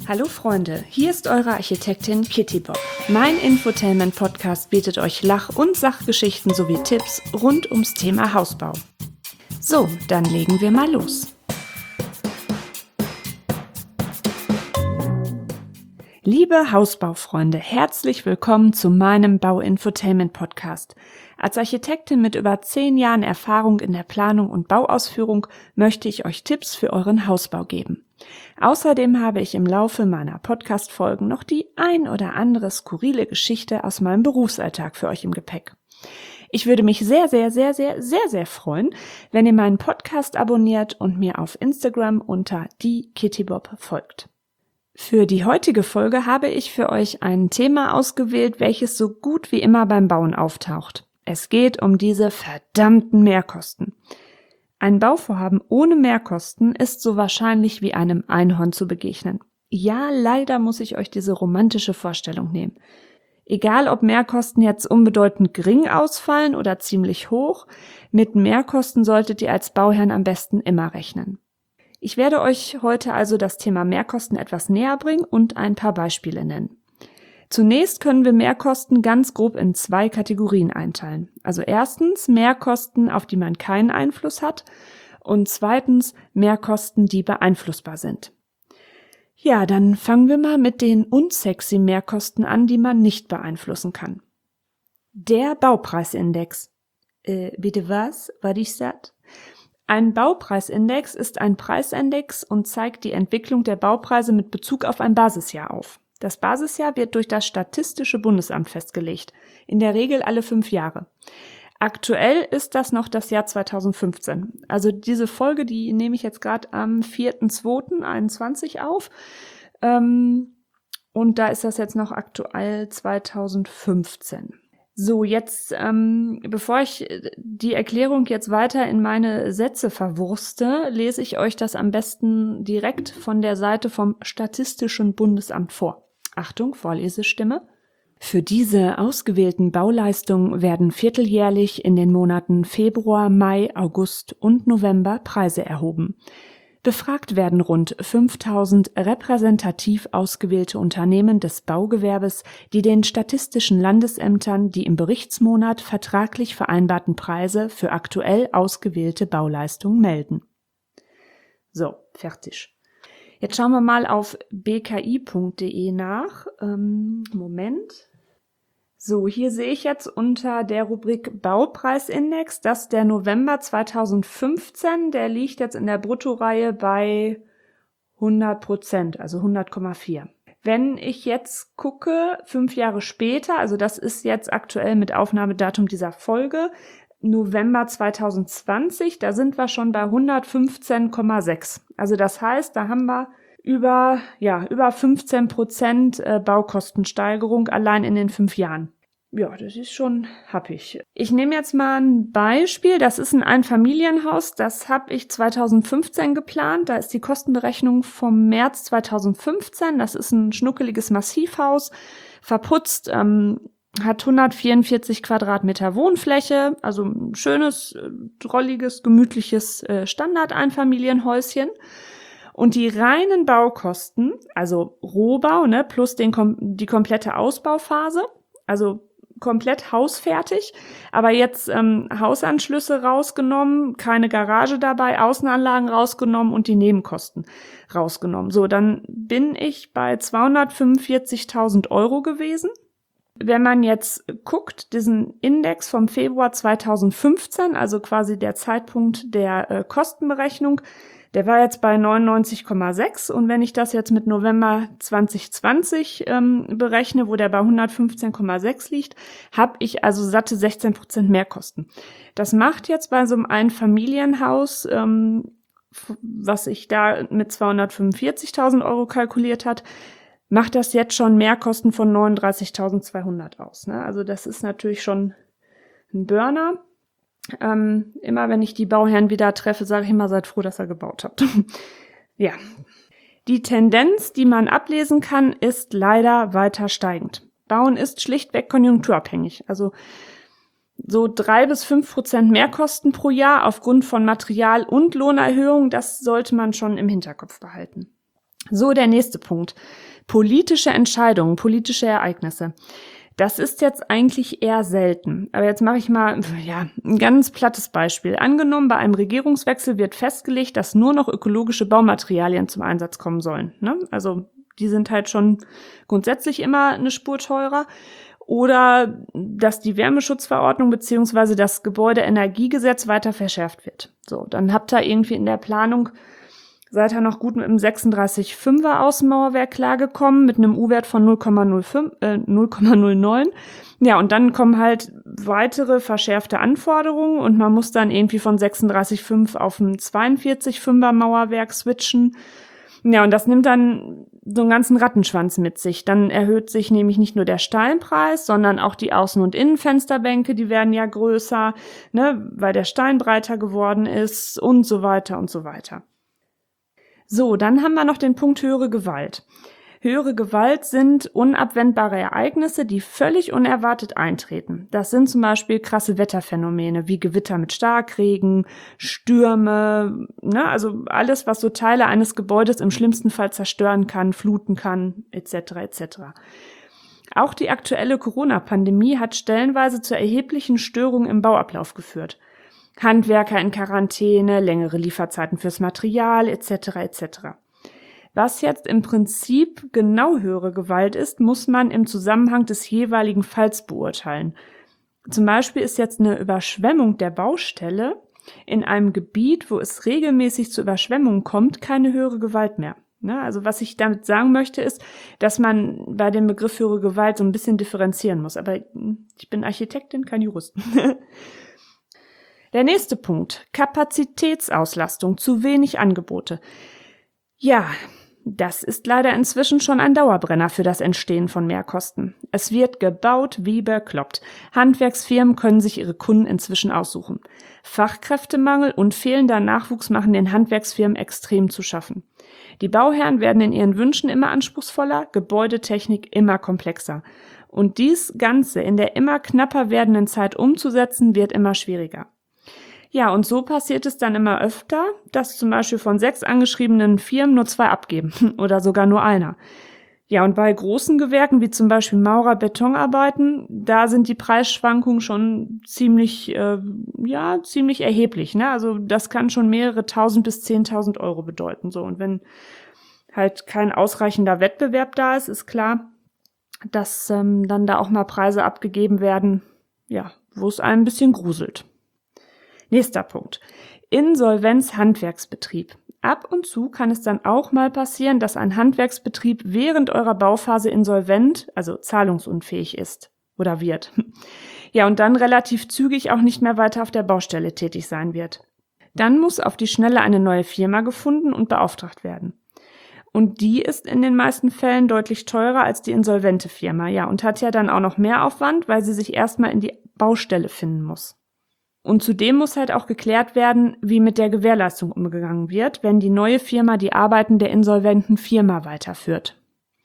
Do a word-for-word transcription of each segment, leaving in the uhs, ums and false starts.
Hallo Freunde, hier ist eure Architektin Kitty Bob. Mein Infotainment-Podcast bietet euch Lach- und Sachgeschichten sowie Tipps rund ums Thema Hausbau. So, dann legen wir mal los. Liebe Hausbaufreunde, herzlich willkommen zu meinem Bau-Infotainment-Podcast. Als Architektin mit über zehn Jahren Erfahrung in der Planung und Bauausführung möchte ich euch Tipps für euren Hausbau geben. Außerdem habe ich im Laufe meiner Podcast-Folgen noch die ein oder andere skurrile Geschichte aus meinem Berufsalltag für euch im Gepäck. Ich würde mich sehr, sehr, sehr, sehr, sehr, sehr freuen, wenn ihr meinen Podcast abonniert und mir auf Instagram unter die Kitty Bob folgt. Für die heutige Folge habe ich für euch ein Thema ausgewählt, welches so gut wie immer beim Bauen auftaucht. Es geht um diese verdammten Mehrkosten. Ein Bauvorhaben ohne Mehrkosten ist so wahrscheinlich wie einem Einhorn zu begegnen. Ja, leider muss ich euch diese romantische Vorstellung nehmen. Egal, ob Mehrkosten jetzt unbedeutend gering ausfallen oder ziemlich hoch, mit Mehrkosten solltet ihr als Bauherrn am besten immer rechnen. Ich werde euch heute also das Thema Mehrkosten etwas näher bringen und ein paar Beispiele nennen. Zunächst können wir Mehrkosten ganz grob in zwei Kategorien einteilen. Also erstens Mehrkosten, auf die man keinen Einfluss hat, und zweitens Mehrkosten, die beeinflussbar sind. Ja, dann fangen wir mal mit den unsexy Mehrkosten an, die man nicht beeinflussen kann. Der Baupreisindex. Äh, bitte was? War ich satt? Ein Baupreisindex ist ein Preisindex und zeigt die Entwicklung der Baupreise mit Bezug auf ein Basisjahr auf. Das Basisjahr wird durch das Statistische Bundesamt festgelegt, in der Regel alle fünf Jahre. Aktuell ist das noch das Jahr zweitausendfünfzehn. Also diese Folge, die nehme ich jetzt gerade am vierten zweiten einundzwanzig auf. Ähm, und da ist das jetzt noch aktuell zweitausendfünfzehn. So, jetzt, ähm, bevor ich die Erklärung jetzt weiter in meine Sätze verwurste, lese ich euch das am besten direkt von der Seite vom Statistischen Bundesamt vor. Achtung, Vorlesestimme. Für diese ausgewählten Bauleistungen werden vierteljährlich in den Monaten Februar, Mai, August und November Preise erhoben. Befragt werden rund fünftausend repräsentativ ausgewählte Unternehmen des Baugewerbes, die den statistischen Landesämtern die im Berichtsmonat vertraglich vereinbarten Preise für aktuell ausgewählte Bauleistungen melden. So, fertig. Jetzt schauen wir mal auf b k i punkt d e nach. Ähm, Moment. So, hier sehe ich jetzt unter der Rubrik Baupreisindex, dass der November zweitausendfünfzehn, der liegt jetzt in der Bruttoreihe bei hundert Prozent, also hundert Komma vier. Wenn ich jetzt gucke, fünf Jahre später, also das ist jetzt aktuell mit Aufnahmedatum dieser Folge, November zweitausendzwanzig, da sind wir schon bei hundertfünfzehn Komma sechs. Also das heißt, da haben wir über, ja, über fünfzehn Prozent Baukostensteigerung allein in den fünf Jahren. Ja, das ist schon happig. Ich nehme jetzt mal ein Beispiel. Das ist ein Einfamilienhaus. Das habe ich zweitausendfünfzehn geplant. Da ist die Kostenberechnung vom März zweitausendfünfzehn. Das ist ein schnuckeliges Massivhaus, verputzt, ähm, hat hundertvierundvierzig Quadratmeter Wohnfläche, also ein schönes, drolliges, gemütliches äh, Standard-Einfamilienhäuschen. Und die reinen Baukosten, also Rohbau, ne, plus den, die komplette Ausbauphase, also komplett hausfertig, aber jetzt ähm, Hausanschlüsse rausgenommen, keine Garage dabei, Außenanlagen rausgenommen und die Nebenkosten rausgenommen. So, dann bin ich bei zweihundertfünfundvierzigtausend Euro gewesen. Wenn man jetzt guckt, diesen Index vom Februar zweitausendfünfzehn, also quasi der Zeitpunkt der äh, Kostenberechnung, der war jetzt bei neunundneunzig Komma sechs, und wenn ich das jetzt mit November zweitausendzwanzig ähm, berechne, wo der bei hundertfünfzehn Komma sechs liegt, habe ich also satte sechzehn Prozent Mehrkosten. Das macht jetzt bei so einem Einfamilienhaus, ähm, was ich da mit zweihundertfünfundvierzigtausend Euro kalkuliert hat, macht das jetzt schon Mehrkosten von neununddreißigtausendzweihundert aus. Ne? Also das ist natürlich schon ein Burner. Ähm, immer wenn ich die Bauherren wieder treffe, sage ich immer, seid froh, dass ihr gebaut habt. Ja. Die Tendenz, die man ablesen kann, ist leider weiter steigend. Bauen ist schlichtweg konjunkturabhängig. Also so drei bis fünf Prozent Mehrkosten pro Jahr aufgrund von Material- und Lohnerhöhungen, das sollte man schon im Hinterkopf behalten. So, der nächste Punkt. Politische Entscheidungen, politische Ereignisse. Das ist jetzt eigentlich eher selten. Aber jetzt mache ich mal ja, ein ganz plattes Beispiel. Angenommen, bei einem Regierungswechsel wird festgelegt, dass nur noch ökologische Baumaterialien zum Einsatz kommen sollen. Ne? Also die sind halt schon grundsätzlich immer eine Spur teurer. Oder dass die Wärmeschutzverordnung beziehungsweise das Gebäudeenergiegesetz weiter verschärft wird. So, dann habt ihr irgendwie in der Planung, seid ihr noch gut mit einem sechsunddreißig Komma fünfer Außenmauerwerk klargekommen, mit einem U-Wert von null Komma null fünf, äh, null Komma null neun. Ja, und dann kommen halt weitere verschärfte Anforderungen und man muss dann irgendwie von sechsunddreißig Komma fünf auf ein zweiundvierzig Komma fünfer Mauerwerk switchen. Ja, und das nimmt dann so einen ganzen Rattenschwanz mit sich. Dann erhöht sich nämlich nicht nur der Steinpreis, sondern auch die Außen- und Innenfensterbänke, die werden ja größer, ne, weil der Stein breiter geworden ist und so weiter und so weiter. So, dann haben wir noch den Punkt höhere Gewalt. Höhere Gewalt sind unabwendbare Ereignisse, die völlig unerwartet eintreten. Das sind zum Beispiel krasse Wetterphänomene wie Gewitter mit Starkregen, Stürme, ne, also alles, was so Teile eines Gebäudes im schlimmsten Fall zerstören kann, fluten kann, et cetera et cetera. Auch die aktuelle Corona-Pandemie hat stellenweise zu erheblichen Störungen im Bauablauf geführt. Handwerker in Quarantäne, längere Lieferzeiten fürs Material, et cetera et cetera. Was jetzt im Prinzip genau höhere Gewalt ist, muss man im Zusammenhang des jeweiligen Falls beurteilen. Zum Beispiel ist jetzt eine Überschwemmung der Baustelle in einem Gebiet, wo es regelmäßig zu Überschwemmungen kommt, keine höhere Gewalt mehr. Ne? Also was ich damit sagen möchte, ist, dass man bei dem Begriff höhere Gewalt so ein bisschen differenzieren muss. Aber ich bin Architektin, kein Jurist. Der nächste Punkt, Kapazitätsauslastung, zu wenig Angebote. Ja, das ist leider inzwischen schon ein Dauerbrenner für das Entstehen von Mehrkosten. Es wird gebaut wie bekloppt. Handwerksfirmen können sich ihre Kunden inzwischen aussuchen. Fachkräftemangel und fehlender Nachwuchs machen den Handwerksfirmen extrem zu schaffen. Die Bauherren werden in ihren Wünschen immer anspruchsvoller, Gebäudetechnik immer komplexer. Und dies Ganze in der immer knapper werdenden Zeit umzusetzen, wird immer schwieriger. Ja, und so passiert es dann immer öfter, dass zum Beispiel von sechs angeschriebenen Firmen nur zwei abgeben oder sogar nur einer. Ja, und bei großen Gewerken wie zum Beispiel Maurer, Betonarbeiten, da sind die Preisschwankungen schon ziemlich, äh, ja, ziemlich erheblich. Ne? Also das kann schon mehrere tausend bis zehntausend Euro bedeuten. So, und wenn halt kein ausreichender Wettbewerb da ist, ist klar, dass ähm, dann da auch mal Preise abgegeben werden, ja, wo es einem ein bisschen gruselt. Nächster Punkt. Insolvenz-Handwerksbetrieb. Ab und zu kann es dann auch mal passieren, dass ein Handwerksbetrieb während eurer Bauphase insolvent, also zahlungsunfähig ist oder wird. Ja, und dann relativ zügig auch nicht mehr weiter auf der Baustelle tätig sein wird. Dann muss auf die Schnelle eine neue Firma gefunden und beauftragt werden. Und die ist in den meisten Fällen deutlich teurer als die insolvente Firma, ja, und hat ja dann auch noch mehr Aufwand, weil sie sich erstmal in die Baustelle finden muss. Und zudem muss halt auch geklärt werden, wie mit der Gewährleistung umgegangen wird, wenn die neue Firma die Arbeiten der insolventen Firma weiterführt.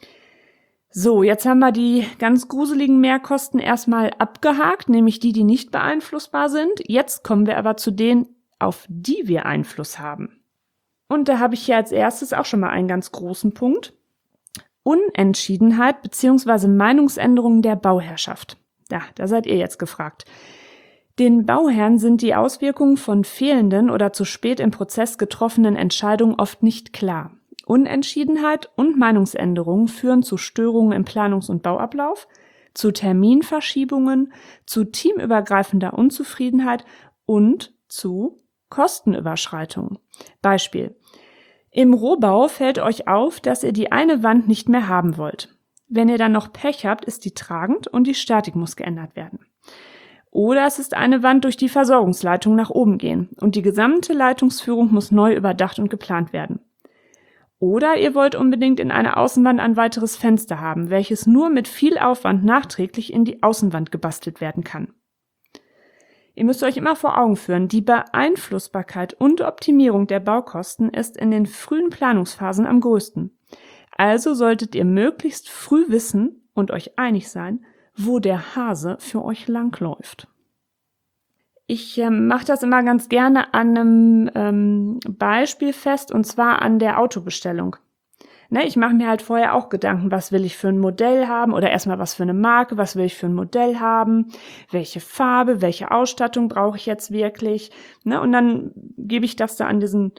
So, jetzt haben wir die ganz gruseligen Mehrkosten erstmal abgehakt, nämlich die, die nicht beeinflussbar sind. Jetzt kommen wir aber zu denen, auf die wir Einfluss haben. Und da habe ich hier als erstes auch schon mal einen ganz großen Punkt. Unentschiedenheit bzw. Meinungsänderungen der Bauherrschaft. Ja, da seid ihr jetzt gefragt. Den Bauherren sind die Auswirkungen von fehlenden oder zu spät im Prozess getroffenen Entscheidungen oft nicht klar. Unentschiedenheit und Meinungsänderungen führen zu Störungen im Planungs- und Bauablauf, zu Terminverschiebungen, zu teamübergreifender Unzufriedenheit und zu Kostenüberschreitungen. Beispiel: Im Rohbau fällt euch auf, dass ihr die eine Wand nicht mehr haben wollt. Wenn ihr dann noch Pech habt, ist die tragend und die Statik muss geändert werden. Oder es ist eine Wand, durch die Versorgungsleitung nach oben gehen und die gesamte Leitungsführung muss neu überdacht und geplant werden. Oder ihr wollt unbedingt in eine Außenwand ein weiteres Fenster haben, welches nur mit viel Aufwand nachträglich in die Außenwand gebastelt werden kann. Ihr müsst euch immer vor Augen führen, die Beeinflussbarkeit und Optimierung der Baukosten ist in den frühen Planungsphasen am größten. Also solltet ihr möglichst früh wissen und euch einig sein, wo der Hase für euch langläuft. Ich äh, mache das immer ganz gerne an einem ähm, Beispiel fest, und zwar an der Autobestellung. Ne, ich mache mir halt vorher auch Gedanken, was will ich für ein Modell haben oder erstmal was für eine Marke, was will ich für ein Modell haben, welche Farbe, welche Ausstattung brauche ich jetzt wirklich. Ne, und dann gebe ich das da an diesen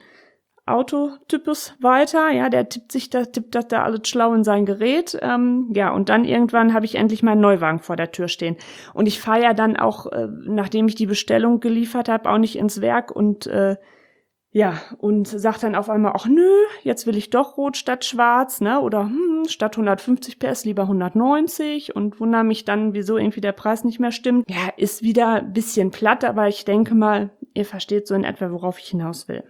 Autotypus weiter, ja, der tippt sich da, tippt das da alles schlau in sein Gerät, ähm, ja, und dann irgendwann habe ich endlich meinen Neuwagen vor der Tür stehen. Und ich fahre ja dann auch, äh, nachdem ich die Bestellung geliefert habe, auch nicht ins Werk und äh, ja, und sag dann auf einmal, ach nö, jetzt will ich doch rot statt schwarz, ne, oder hm, statt hundertfünfzig P S lieber hundertneunzig und wundere mich dann, wieso irgendwie der Preis nicht mehr stimmt. Ja, ist wieder ein bisschen platt, aber ich denke mal, ihr versteht so in etwa, worauf ich hinaus will.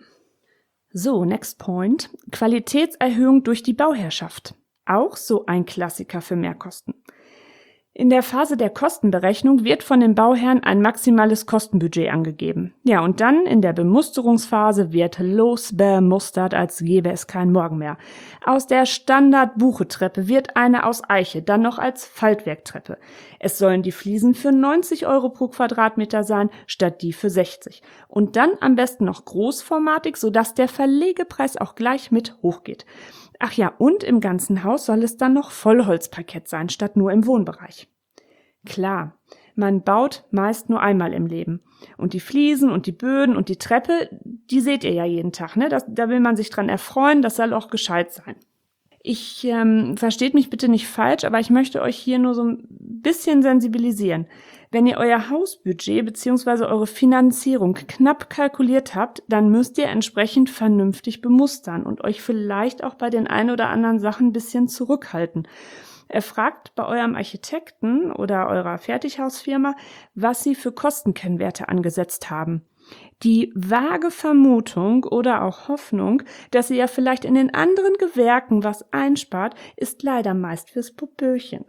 So, next point. Qualitätserhöhung durch die Bauherrschaft. Auch so ein Klassiker für Mehrkosten. In der Phase der Kostenberechnung wird von den Bauherren ein maximales Kostenbudget angegeben. Ja, und dann in der Bemusterungsphase wird losbemustert, als gäbe es keinen Morgen mehr. Aus der Standard-Buchetreppe wird eine aus Eiche, dann noch als Faltwerktreppe. Es sollen die Fliesen für neunzig Euro pro Quadratmeter sein, statt die für sechzig. Und dann am besten noch großformatig, sodass der Verlegepreis auch gleich mit hochgeht. Ach ja, und im ganzen Haus soll es dann noch Vollholzparkett sein, statt nur im Wohnbereich. Klar, man baut meist nur einmal im Leben. Und die Fliesen und die Böden und die Treppe, die seht ihr ja jeden Tag, ne? Das, da will man sich dran erfreuen, das soll auch gescheit sein. Ich, ähm, versteht mich bitte nicht falsch, aber ich möchte euch hier nur so ein bisschen sensibilisieren. Wenn ihr euer Hausbudget bzw. eure Finanzierung knapp kalkuliert habt, dann müsst ihr entsprechend vernünftig bemustern und euch vielleicht auch bei den ein oder anderen Sachen ein bisschen zurückhalten. Er fragt bei eurem Architekten oder eurer Fertighausfirma, was sie für Kostenkennwerte angesetzt haben. Die vage Vermutung oder auch Hoffnung, dass ihr ja vielleicht in den anderen Gewerken was einspart, ist leider meist fürs Popöchen.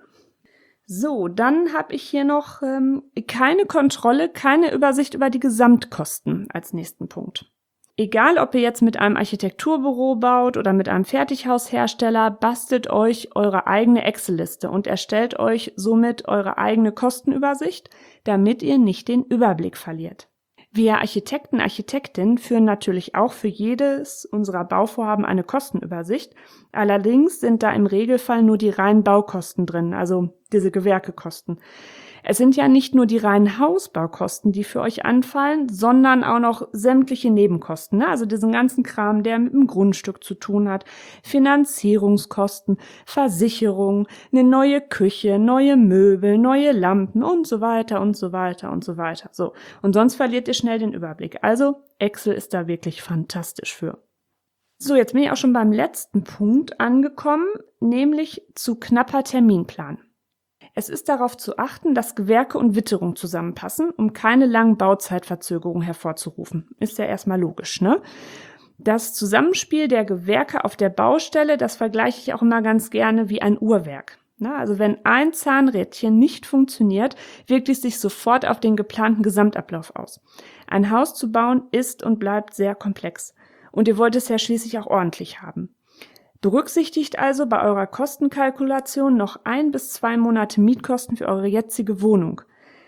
So, dann habe ich hier noch ähm, keine Kontrolle, keine Übersicht über die Gesamtkosten als nächsten Punkt. Egal, ob ihr jetzt mit einem Architekturbüro baut oder mit einem Fertighaushersteller, bastelt euch eure eigene Excel-Liste und erstellt euch somit eure eigene Kostenübersicht, damit ihr nicht den Überblick verliert. Wir Architekten, Architektinnen führen natürlich auch für jedes unserer Bauvorhaben eine Kostenübersicht. Allerdings sind da im Regelfall nur die reinen Baukosten drin, also diese Gewerkekosten. Es sind ja nicht nur die reinen Hausbaukosten, die für euch anfallen, sondern auch noch sämtliche Nebenkosten, ne? Also diesen ganzen Kram, der mit dem Grundstück zu tun hat, Finanzierungskosten, Versicherung, eine neue Küche, neue Möbel, neue Lampen und so weiter und so weiter und so weiter. So, und sonst verliert ihr schnell den Überblick. Also Excel ist da wirklich fantastisch für. So, jetzt bin ich auch schon beim letzten Punkt angekommen, nämlich zu knapper Terminplan. Es ist darauf zu achten, dass Gewerke und Witterung zusammenpassen, um keine langen Bauzeitverzögerungen hervorzurufen. Ist ja erstmal logisch, ne? Das Zusammenspiel der Gewerke auf der Baustelle, das vergleiche ich auch immer ganz gerne wie ein Uhrwerk. Na, also wenn ein Zahnrädchen nicht funktioniert, wirkt es sich sofort auf den geplanten Gesamtablauf aus. Ein Haus zu bauen ist und bleibt sehr komplex. Und ihr wollt es ja schließlich auch ordentlich haben. Berücksichtigt also bei eurer Kostenkalkulation noch ein bis zwei Monate Mietkosten für eure jetzige Wohnung.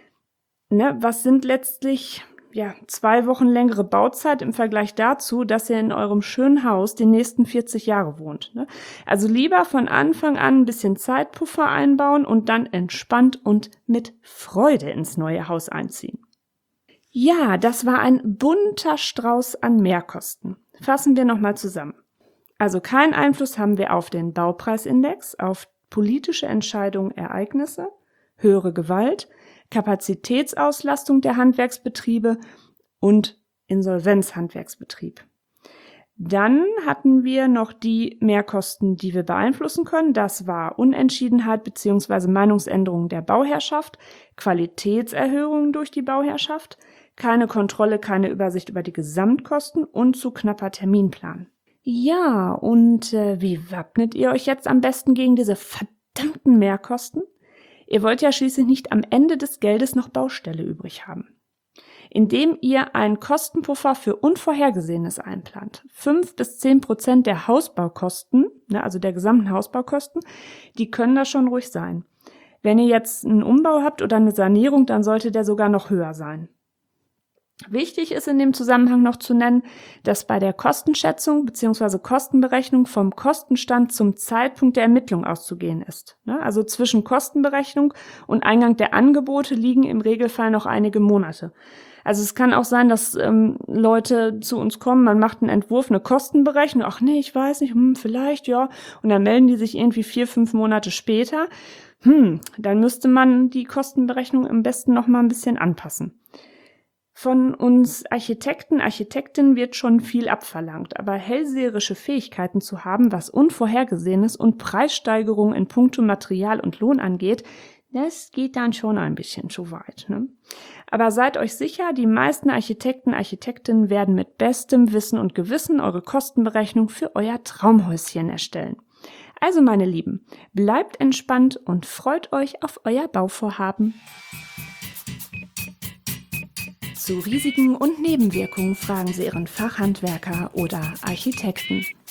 Ne, was sind letztlich ja zwei Wochen längere Bauzeit im Vergleich dazu, dass ihr in eurem schönen Haus die nächsten vierzig Jahre wohnt. Ne? Also lieber von Anfang an ein bisschen Zeitpuffer einbauen und dann entspannt und mit Freude ins neue Haus einziehen. Ja, das war ein bunter Strauß an Mehrkosten. Fassen wir nochmal zusammen. Also keinen Einfluss haben wir auf den Baupreisindex, auf politische Entscheidungen, Ereignisse, höhere Gewalt, Kapazitätsauslastung der Handwerksbetriebe und Insolvenzhandwerksbetrieb. Dann hatten wir noch die Mehrkosten, die wir beeinflussen können. Das war Unentschiedenheit bzw. Meinungsänderung der Bauherrschaft, Qualitätserhöhungen durch die Bauherrschaft, keine Kontrolle, keine Übersicht über die Gesamtkosten und zu knapper Terminplan. Ja, und äh, wie wappnet ihr euch jetzt am besten gegen diese verdammten Mehrkosten? Ihr wollt ja schließlich nicht am Ende des Geldes noch Baustelle übrig haben. Indem ihr einen Kostenpuffer für Unvorhergesehenes einplant. Fünf bis zehn Prozent der Hausbaukosten, ne, also der gesamten Hausbaukosten, die können da schon ruhig sein. Wenn ihr jetzt einen Umbau habt oder eine Sanierung, dann sollte der sogar noch höher sein. Wichtig ist in dem Zusammenhang noch zu nennen, dass bei der Kostenschätzung bzw. Kostenberechnung vom Kostenstand zum Zeitpunkt der Ermittlung auszugehen ist. Also zwischen Kostenberechnung und Eingang der Angebote liegen im Regelfall noch einige Monate. Also es kann auch sein, dass ähm, Leute zu uns kommen, man macht einen Entwurf, eine Kostenberechnung, ach nee, ich weiß nicht, hm, vielleicht, ja, und dann melden die sich irgendwie vier, fünf Monate später. Hm, dann müsste man die Kostenberechnung am besten noch mal ein bisschen anpassen. Von uns Architekten, Architektinnen wird schon viel abverlangt, aber hellseherische Fähigkeiten zu haben, was Unvorhergesehenes und Preissteigerungen in puncto Material und Lohn angeht, das geht dann schon ein bisschen zu weit, ne? Aber seid euch sicher, die meisten Architekten, Architektinnen werden mit bestem Wissen und Gewissen eure Kostenberechnung für euer Traumhäuschen erstellen. Also meine Lieben, bleibt entspannt und freut euch auf euer Bauvorhaben. Zu Risiken und Nebenwirkungen fragen Sie Ihren Fachhandwerker oder Architekten.